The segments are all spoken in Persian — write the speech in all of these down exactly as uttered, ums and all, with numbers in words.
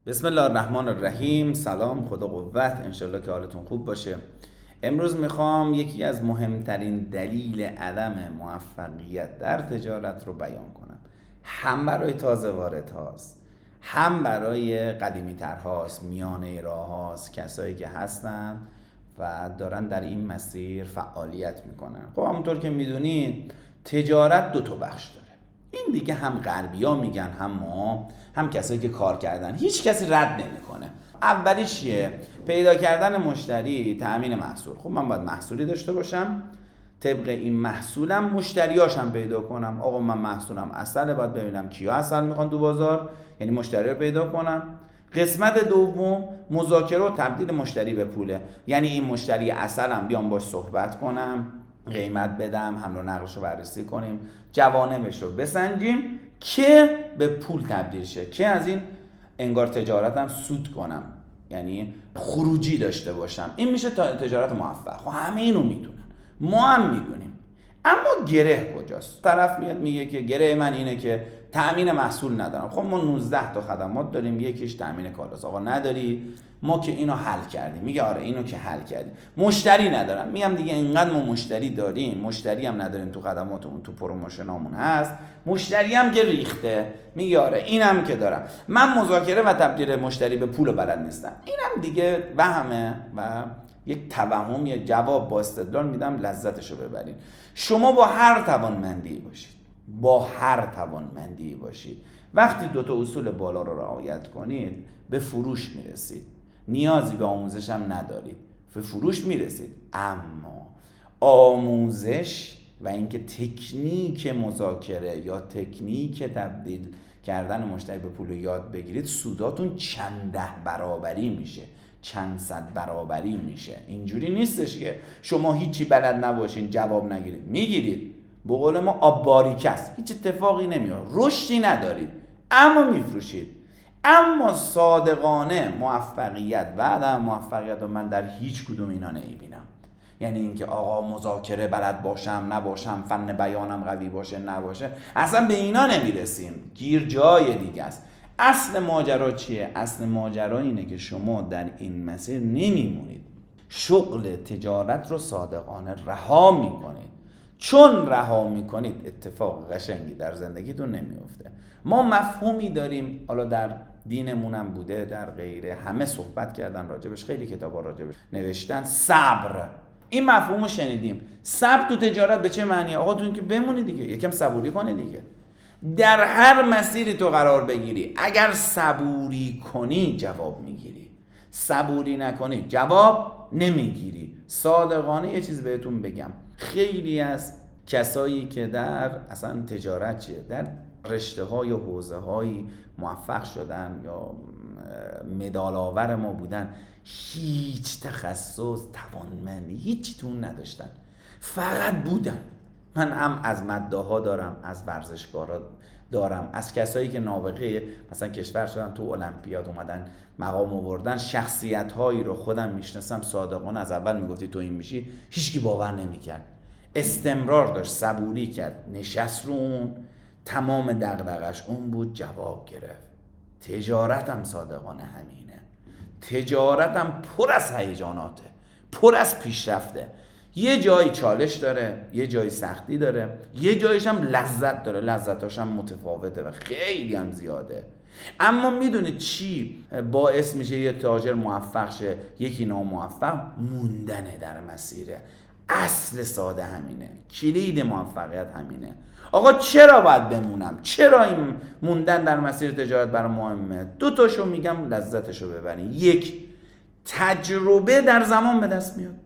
بسم الله الرحمن الرحیم. سلام، خدا قوت، انشالله که حالتون خوب باشه. امروز میخوام یکی از مهمترین دلیل عدم موفقیت در تجارت رو بیان کنم. هم برای تازه وارد هاست، هم برای قدیمی تر هاست، میانه راه هاست، کسایی که هستن و دارن در این مسیر فعالیت میکنن. خب همونطور که میدونید تجارت دو تا بخش داره. این دیگه هم غربیا میگن، هم ما، هم کسایی که کار کردن. هیچ کسی رد نمیکنه. اولیش چیه؟ پیدا کردن مشتری، تأمین محصول. خب من باید محصولی داشته باشم، طبق این محصولم مشتریاشم پیدا کنم. آقا من محصولم عسله، باید ببینم کیا عسل میخوان تو بازار، یعنی مشتری رو پیدا کنم. قسمت دوم مذاکره و تبدیل مشتری به پوله، یعنی این مشتری عسلم بیام باش صحبت کنم، قیمت بدم، حمل و نقلش رو بررسی کنیم، جوانبش رو بسنجیم که به پول تبدیل شه، که از این انگار تجارتم سود کنم، یعنی خروجی داشته باشم. این میشه تجارت موفق. خب همه اینو میدونن، ما هم میدونیم، اما گره کجاست؟ طرف میاد میگه که گره من اینه که تأمین محصول ندارم. خب ما نوزده تا خدمات داریم، یکیش تأمین کالاست. آقا نداری؟ ما که اینو حل کردیم. میگه آره اینو که حل کردیم. مشتری ندارم. میگم دیگه اینقدر ما مشتری داریم، مشتری هم نداریم، تو خدماتمون تو پروموشنامون هست، مشتری هم که ریخته. میگه آره اینم که دارم. من مذاکره و تبدیل مشتری به پول بلد نیستم. اینم دیگه وهمه و یک توهم، یک جواب با استدلال میدم لذتشو ببرید. شما با هر توانمندی باشید، با هر توانمندی باشید، وقتی دو تا اصول بالا رو رعایت کنید به فروش میرسید. نیازی به آموزش هم ندارید، به فروش میرسید. اما آموزش و اینکه تکنیک مذاکره یا تکنیک تبدیل کردن مشتری به پول یاد بگیرید، سوداتون چند ده برابری میشه، چند صد برابری میشه. اینجوری نیستش که شما هیچی بلد نباشین جواب نگیرید. میگیرید، به قول ما آب باریک است، هیچ اتفاقی نمیاد، رشدی ندارید، اما میفروشید. اما صادقانه موفقیت و عدم موفقیت رو من در هیچ کدوم اینا نمیبینم. یعنی اینکه آقا مذاکره بلد باشم نباشم، فن بیانم قوی باشه نباشه، اصلا به اینا نمیرسیم. گیر جای دیگه است. اصل ماجرا چیه؟ اصل ماجرا اینه که شما در این مسیر نمیمونید، شغل تجارت رو صادقانه رها میکنید. چون رها میکنید اتفاق قشنگی در زندگیتون نمیفته. ما مفهومی داریم، حالا در دینمونم بوده، در غیره، همه صحبت کردن راجبش، خیلی کتابا راجبش نوشتن، صبر. این مفهومو شنیدیم. صبر تو تجارت به چه معنیه؟ آقا تو اینکه بمونی دیگه، یکم صبوری کنه دیگه. در هر مسیری تو قرار بگیری، اگر صبوری کنی جواب میگیری، صبوری نکنی جواب نمیگیری. صادقانه یه چیز بهتون بگم، خیلی از کسایی که در اصلا تجارت چیه، در رشته های و حوزه های موفق شدن یا مدال آور ما بودن، هیچ تخصص، توانمندی، هیچ تون نداشتن، فقط بودن. من هم از مداها دارم، از ورزشکارا دارم، از کسایی که نابغه مثلا کشور شدن، تو المپیاد اومدن مقام آوردن. شخصیت هایی رو خودم میشناسم صادقانه از اول میگفتی تو این میشی، هیچکی باور نمیکرد. استمرار داشت، صبوری کرد، نشست رو اون، تمام دغدغش اون بود، جواب گرفت. تجارتم صادقانه همینه. تجارتم پر از هیجاناته، پر از پیشرفته. یه جایی چالش داره، یه جایی سختی داره، یه جایش هم لذت داره، لذتاش هم متفاوته و خیلی هم زیاده. اما میدونید چی باعث میشه یه تاجر موفق شه یکی ناموفق؟ موندنه در مسیره. اصل ساده همینه، کلید موفقیت همینه. آقا چرا باید بمونم؟ چرا این موندن در مسیر تجارت برای مهمه؟ دو تاشو میگم لذتشو ببرین. یک، تجربه در زمان به دست میاد.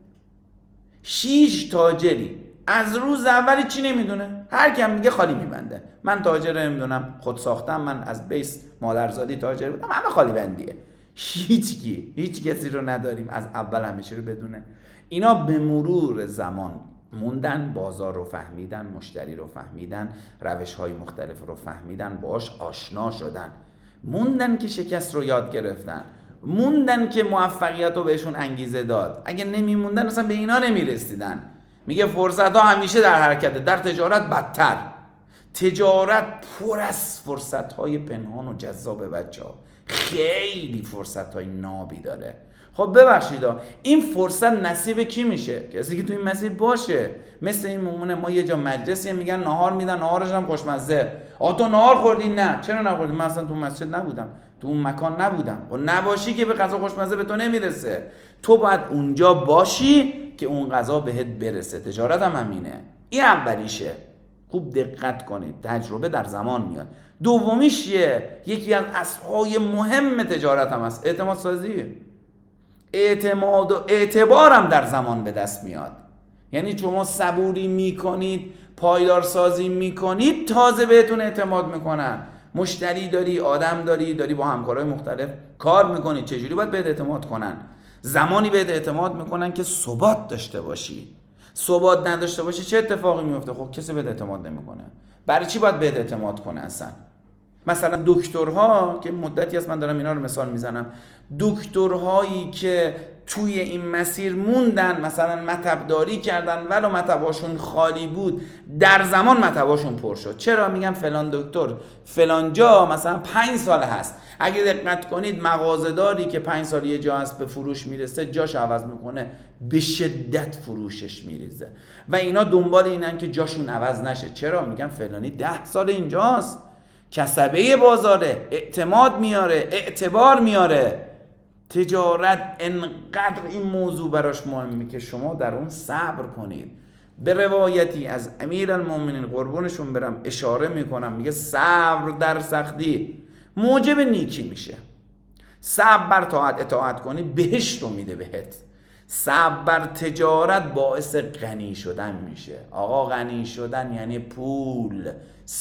شیش تاجری از روز اولی چی نمیدونه، هر کم میگه خالی میبنده. من تاجر نمیدونم، خود ساختم، من از بیس مادرزادی تاجر بودم، همه خالی بندیه. هیچ کی هیچ کسی رو نداریم از اول همیشه رو بدونه. اینا به مرور زمان موندن، بازار رو فهمیدن، مشتری رو فهمیدن، روش های مختلف رو فهمیدن، باش آشنا شدن. موندن که شکست رو یاد گرفتن، موندن که موفقیت رو بهشون انگیزه داد. اگه نمیموندن اصلا به اینا نمیرسیدن. میگه فرصت ها همیشه در حرکته، در تجارت بدتر. تجارت پر از فرصت های پنهان و جذاب بچه ها. خیلی فرصت های نابی داره. خب ببخشید این فرصت نصیب کی میشه؟ کسی که تو این مسیر باشه. مثل این ممونه ما یه جا مجلسی میگن نهار میدن، نهارش هم خوشمزه. آ تو نهار خوردی؟ نه. چرا نخوردی؟ من اصلا تو مسجد نبودم، تو اون مکان نبودم. و نباشی که به غذا خوشمزه به تو نمیرسه. تو باید اونجا باشی که اون غذا بهت برسه. تجارت هم همینه. این اولیشه. خوب دقت کنید، تجربه در زمان میاد. دومیش یکی از اصل‌های مهم تجارت هم هست، اعتماد سازی. اعتماد و اعتبارم در زمان به دست میاد. یعنی شما صبوری میکنید، پایدار سازی میکنید، تازه بهتون اعتماد میکنن. مشتری داری، آدم داری، داری با همکارای مختلف کار میکنید، چجوری باید بهت اعتماد کنن؟ زمانی بهت اعتماد میکنن که ثبات داشته باشی. ثبات نداشته باشی چه اتفاقی میفته؟ خب کسی بهت اعتماد نمیکنه. برای چی باید بهت اعتماد کنه اصلا؟ مثلا دکترها که مدتی است من دارم اینا رو مثال میزنم، دکترهایی که توی این مسیر موندن، مثلا مطب‌داری کردن ولو مطب‌هاشون خالی بود، در زمان مطب‌هاشون پر شد. چرا میگم فلان دکتر فلان جا مثلا پنج سال هست؟ اگه دقت کنید مغازه‌داری که پنج سال یه جا هست به فروش میرسه، جاش عوض میکنه، به شدت فروشش میریزه و اینا دنبال اینن که جاشون عوض نشه. چرا؟ میگم فلانی ده سال اینجاست، کسبه بازاره، اعتماد میاره، اعتبار میاره. تجارت انقدر این موضوع براش مهمه که شما در اون صبر کنید. به روایتی از امیرالمومنین قربونشون برم اشاره میکنم، میگه صبر در سختی موجب نیکی میشه. صبر بر طاعت اطاعت کنی بهشت رو میده بهت. صبر بر تجارت باعث غنی شدن میشه. آقا غنی شدن یعنی پول،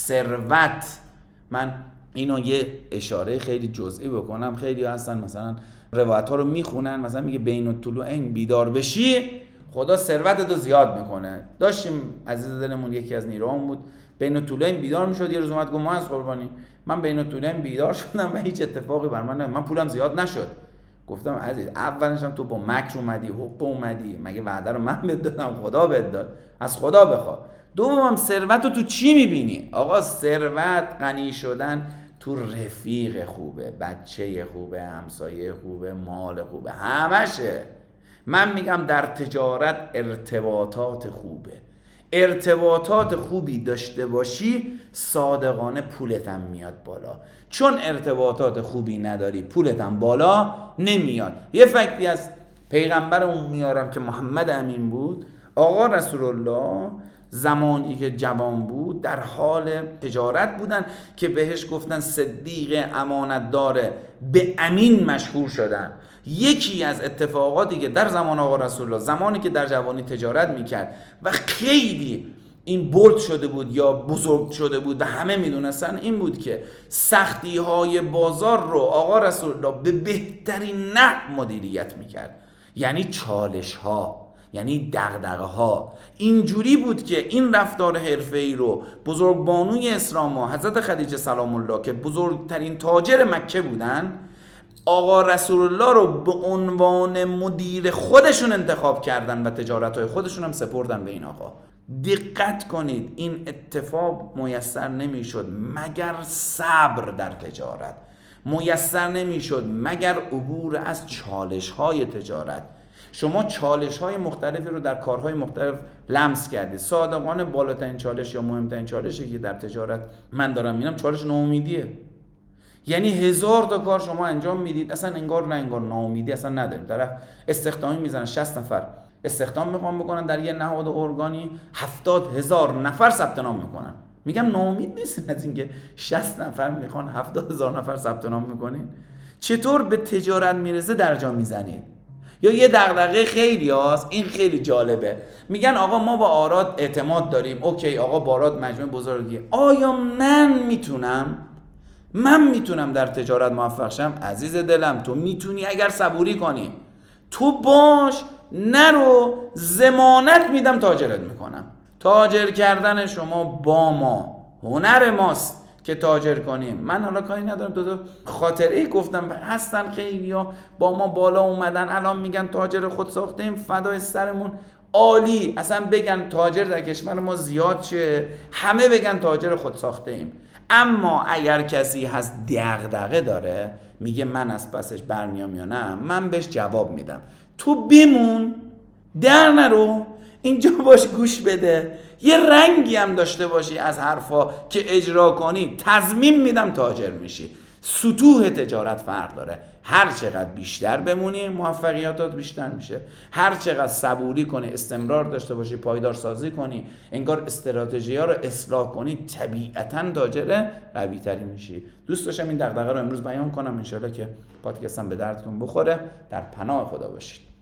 ثروت. من اینو یه اشاره خیلی جزئی بکنم. خیلی هستن مثلا روایت ها رو میخونن، مثلا میگه بین الطلوعین بیدار بشی خدا ثروتتو زیاد میکنه. داشتیم عزیز دلمون یکی از نیروان بود بین الطلوعین بیدار میشد، یه روز اومد گفت ما از قربانی من بین الطلوعین بیدار شدم و هیچ اتفاقی بر من من پولم زیاد نشد. گفتم عزیز اولش هم تو با مکر اومدی، حقوق اومدی، مگه وعده رو من بهت دادم؟ خدا بهت داد، از خدا بخوا. دومم ثروت رو تو چی میبینی؟ آقا ثروت، غنی شدن تو رفیق خوبه، بچه خوبه، همسایه خوبه، مال خوبه، همشه. من میگم در تجارت ارتباطات خوبه. ارتباطات خوبی داشته باشی صادقانه پولت هم میاد بالا. چون ارتباطات خوبی نداری پولت هم بالا نمیاد. یه فکتی از پیغمبرمون میارم که محمد امین بود. آقا رسول الله زمانی که جوان بود در حال تجارت بودن که بهش گفتن صدیق امانت داره، به امین مشهور شدن. یکی از اتفاقاتی که در زمان آقا رسول الله زمانی که در جوانی تجارت میکرد و خیلی این بولد شده بود یا بزرگ شده بود و همه میدونستن، این بود که سختی های بازار رو آقا رسول الله به بهترین نحو مدیریت میکرد. یعنی چالش ها، یعنی دغدغه ها. اینجوری بود که این رفتار حرفه‌ای رو بزرگبانوی اسلام و حضرت خدیجه سلام الله که بزرگترین تاجر مکه بودن، آقا رسول الله رو به عنوان مدیر خودشون انتخاب کردن و تجارت‌های خودشون هم سپردن به این آقا. دقت کنید این اتفاق میسر نمیشد مگر صبر در تجارت، میسر نمیشد مگر عبور از چالش‌های تجارت. شما چالش‌های مختلفی رو در کارهای مختلف لمس کردید. صادقانه بالاترین چالش یا مهمترین چالشی که در تجارت من دارم میبینم چالش ناامیدیه. یعنی هزار تا کار شما انجام میدید اصلا انگار نه انگار ناامیدی اصلا نداریم. طرف استخدامی میزنن، شصت نفر استخدام میخوان بکنن در یه نهاد ارگانی، هفتاد هزار نفر ثبت نام میکنن. میگم ناامید نیستین از اینکه شصت نفر میخوان هفتاد هزار نفر ثبت نام میکنین؟ چطور به تجارت میرسه درجا میزنید؟ یا یه دغدغه خیلی هاست، این خیلی جالبه، میگن آقا ما با آراد اعتماد داریم. اوکی آقا با آراد مجموعه بزرگی، آیا من میتونم من میتونم در تجارت موفق شم؟ عزیز دلم تو میتونی اگر صبوری کنی. تو باش، نرو، ضمانت میدم تاجرت میکنم. تاجر کردن شما با ما هنر ماست که تاجر کنیم. من حالا کاری ندارم، دو دو خاطره گفتم هستن خیلیا با ما بالا اومدن الان میگن تاجر خود ساختیم، فدای سرمون، عالی. اصلا بگن تاجر در کشور ما زیاد شه، همه بگن تاجر خود ساخته ایم. اما اگر کسی هست دغدغه داره، میگه من از پسش برمیام یا نه، من بهش جواب میدم تو بمون، در نرو، اینجا باش گوش بده، یه رنگی هم داشته باشی از حرفا که اجرا کنی، تضمین میدم تاجر میشی. سطوح تجارت فرق داره. هر چقدر بیشتر بمونی موفقیتات بیشتر میشه، هر چقدر صبوری کنی، استمرار داشته باشی، پایدار سازی کنی، انگار استراتژی ها رو اصلاح کنی، طبیعتاً تاجر قوی تری میشی. دوست داشتم این دغدغه رو امروز بیان کنم، انشالله که پادکستم به دردتون بخوره. در پناه خدا باشید.